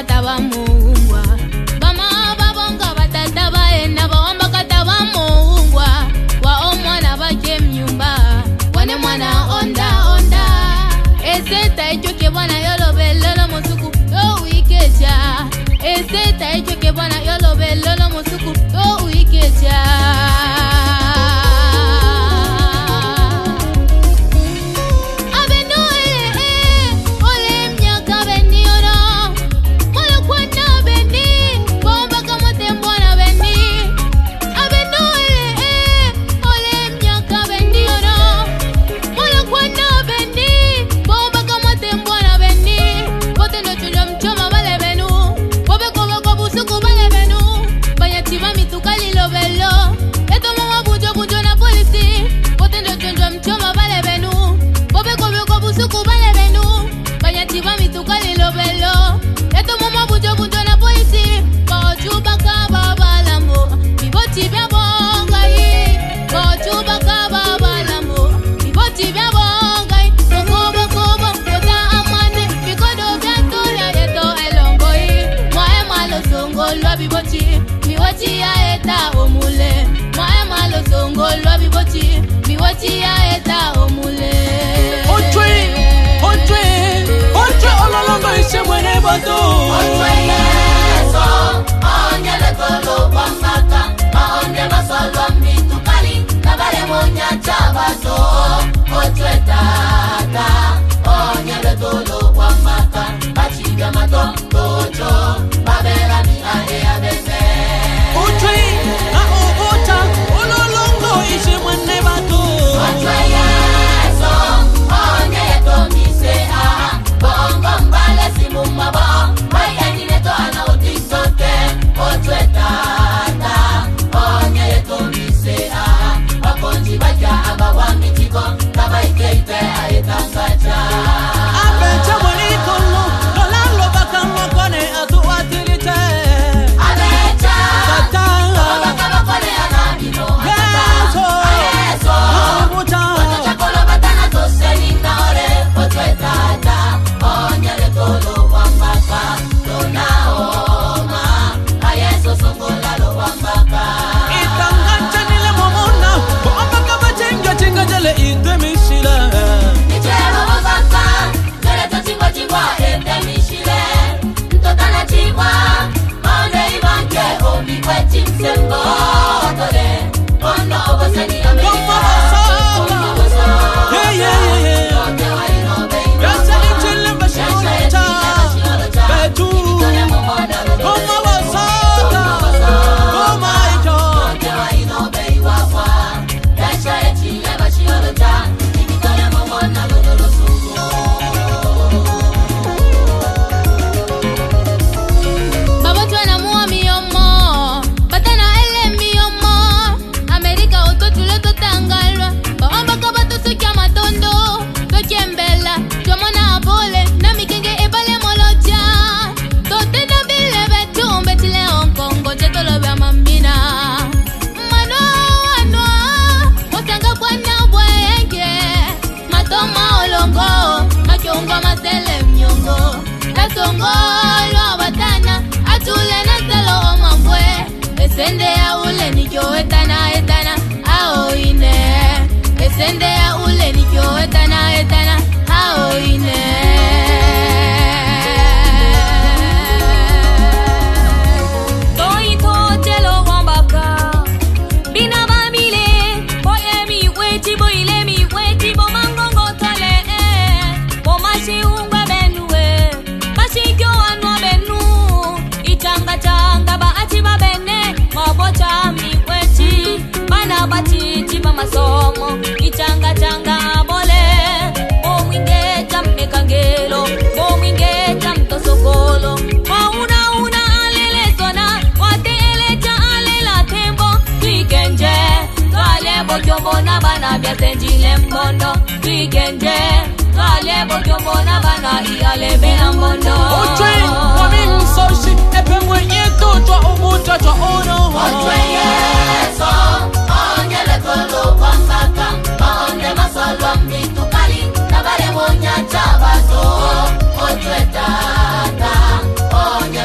kataba muungwa Bama babonga batata baena baomba kataba muungwa Wa mwana baje mnyumba Wane mwana onda onda Eseta echo ke bwana yolo belolo musuku Yo wikeja Eseta echo ke bwana yolo belolo musuku Yo wikeja Miwati ya eta omule Mwae malo songo lwa biboti Miwati ya eta omule Otwe ololongo ishe mwene boto Otwe yeso Onyele tolo kwa maka Maonde masolwa mbitukali Nabale monya chabato Otwe tata Onyele tolo kwa maka Bachiga mato tocho Babera ni ae abese Otwe na oota ololongo ishe mwene boto Otwe yeso Onyele tomise aha Bongo mbale simu mabo Baya nineto ana utisoke Otwe tata Onyele tomise aha Wakonji baja aba wamitiko Kabaike ipe aetangacha Abecha mwenikolo Lolalo baka mwakone atu atilite Abecha Tata Obaka wakone anabino Yeso Ayeso Omuta Chakolo batana toseni naore Otwe tata Onyele tolo wambaka Tona oma Ayeso songola lo wambaka Itangacha nile momona Wambaka bachenga chinga jale ite mishile Nichero wambaka Nere to chingwa chingwa ete mishile Ntotana chingwa Maonde ibanke Omi kwe chimsembo Tole Ondo oboseni Amerika Ondo oboso Yeah Ote wa inobe Yasa ichile mbashionota Betu Goma wasota Goma ito Baba tuana mua miyomo Batana ele miyomo Amerika oto chulo to tangalwa Baomba kaba to sukia matondo To chembela Chomona abole Na mikenge ebale molocha To tenda bile betumbe chile onkongo Cheto lobe amambina Mano anwa Otanga kwa na bwege Matoma olongo Makiongo masele mnyongo La songo lo batana Atule na talo omambwe Esende ya ule nikyo etana etana Ao ine Esende ya ule nikyo etana etana Ao ine Toi totelo wambaka Bina bamile Boye mi weti boile mi weti Bo mangongo tale Bo mashi ungwe benue Mashi kyo anwa benu Itanga changa ba ati ba bene Mabocha mi weti Bana batiti ba masomo Itanga changa bole Bo mwinge jam mekangelo Bo mwinge jam tosokolo Una alele sona Watele cha alela tembo Tuikenje Twale bokyombo na bana Biasenjile mbondo Tuikenje Twale bokyombo na bana Iyale bena mbondo Otwe wami msoshi Epe mwenye tutwa umuta twa ono Otwe yeso Onyele tolo wambaka Maonde masolwa mbitukali Nabale monya chabato Otwe tata Onyele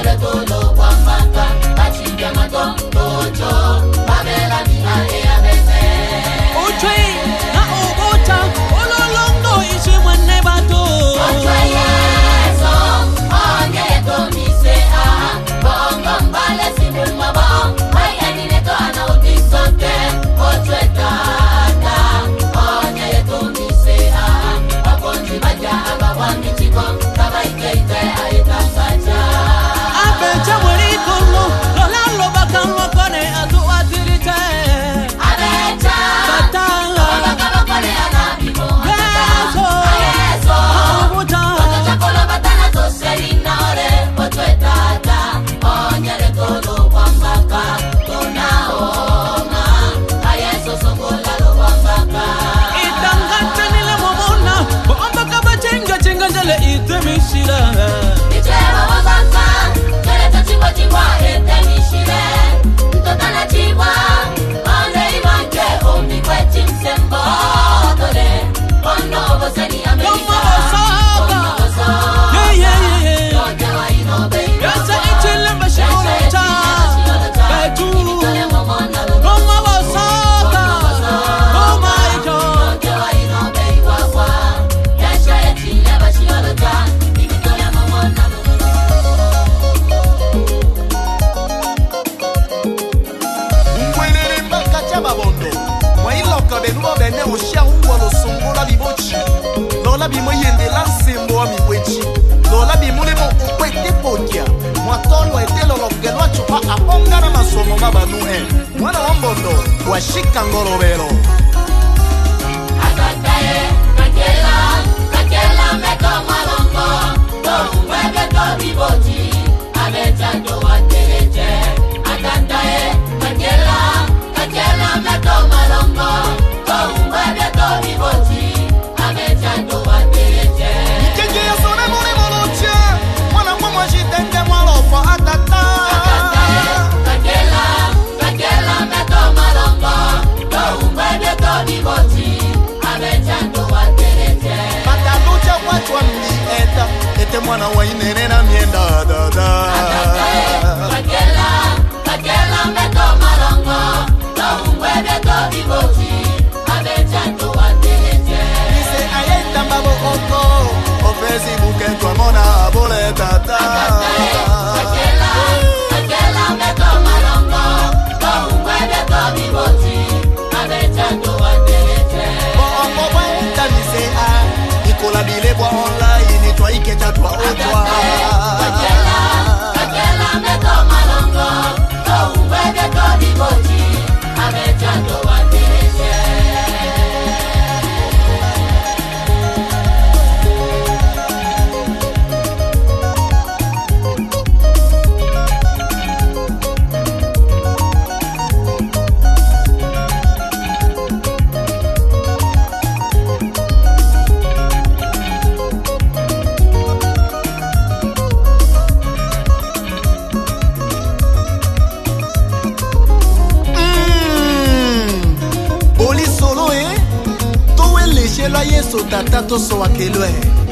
chingwa ete mishile mtoto na chingwa ande imanke omi kwechi msembo dole bono boseni Amerika bono boso yeah yote wa inobe yasa ichile mashilota betu mama bosoka oh my god yote wa inobe iwakwa yasha ichile mashilota ibitole mamona Ngwelele mbaka cha babondo Mwailoka benuwa bene ushia ungwa lo songola bibochi Lola bimo yendela nsembo wa mibwechi Lola bimulemo ukwete pokia Mwatolo etelo lokelwa chupa aponga na masomo mabanu Mwana wambondo washika ngolobelo Akantaye kakela meto malongo To umwebe to bibochi Amechato wa tereche Akantaye kakela meto malongo To umwebe to bibochi Amechato wa tereche Kenji ya sone mune moloche Mwana mwa jitende mwalofa atata Kakela meto malongo To umwebe to bibochi Amechato wa tereche Patalucha wachwa mnieta Ete mwana wa inene na mienda dada Kakela meto malongo To umwebe to bibochi Amechato wa tereche Ise ayeta mbabo oko Ofezi buke kwa mona abole tata Kakela meto malongo To umwebe to bibochi Amechato wa tereche Bongo wenta mise a Ikola bile bwa online Twa ikecha twa otwa Kakela meto malongo To umwebe to bibochi Amechato wa tereche Boli solo Towe leche la yeso tata to so akelwe